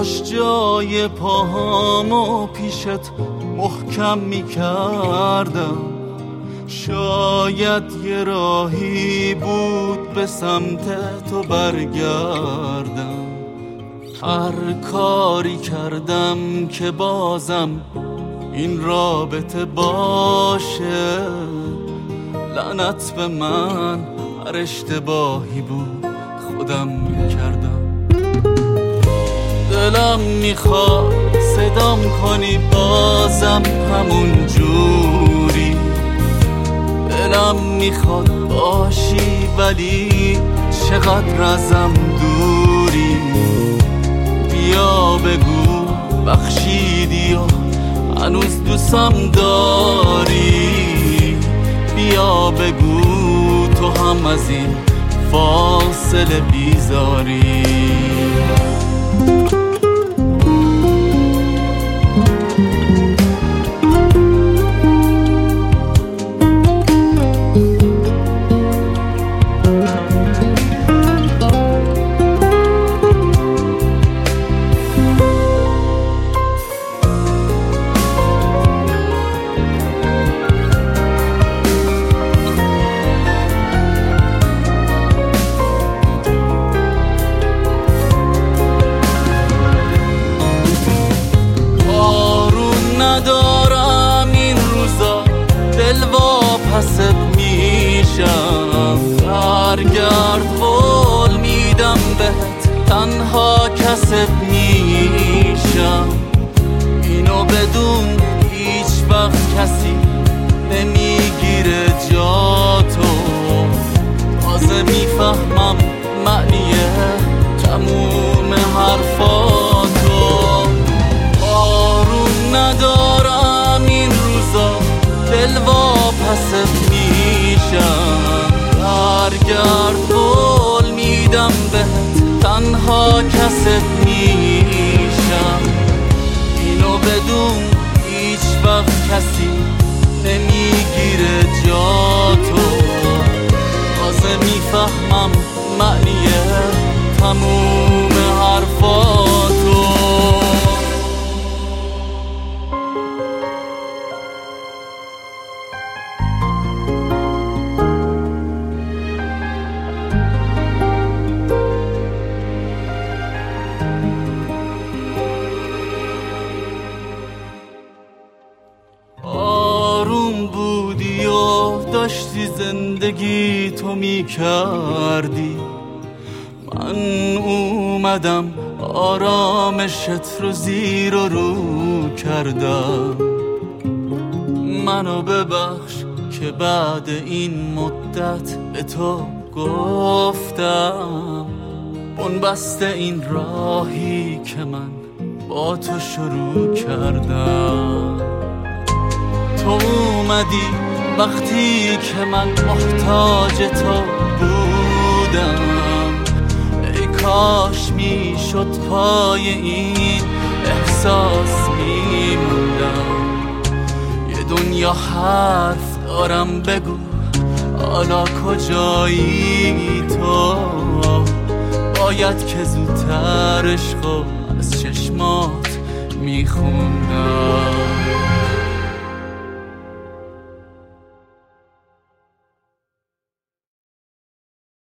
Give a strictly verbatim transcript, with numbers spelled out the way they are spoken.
کاش جای پاهامو پیشت محکم میکردم، شاید یه راهی بود به سمت تو برگردم. هر کاری کردم که بازم این رابطه باشه، لعنت به من، هر اشتباهی بود خودم کردم. دلم میخواد صدام کنی بازم همون جوری، دلم میخواد باشی ولی چقدر ازم دوری. بیا بگو بخشیدی و هنوز دوستم داری، بیا بگو تو هم از این فاصله بیزاری. ندارم این روزا، دل واپست میشم، برگرد قول میدم بهت، تنها کست میشم. اینو بدون هیچ وقت کسی نمیگیره جاتو، تازه میفهمم معنی تموم حرفاتو. ندارم این روزا، دل واپست میشم، برگرد قول میدم بهت، تنها کست میشم. اینو بدون هیچ وقت کسی نمیگیره جاتو، تازه میفهمم معنی تموم حرفاتو. آروم بودی و داشتی زندگی تو می کردی، من اومدم آرامشت رو زیر و رو کردم. منو ببخش که بعد این مدت به تو گفتم، بنبست این راهی که من با تو شروع کردم. تو اومدی وقتی که من محتاج تو بودم، ای کاش میشد پای این احساس میموندم. یه دنیا حرف دارم بگو حالا کجایی تو، باید که زودتر عشقو از چشمات میخوندم.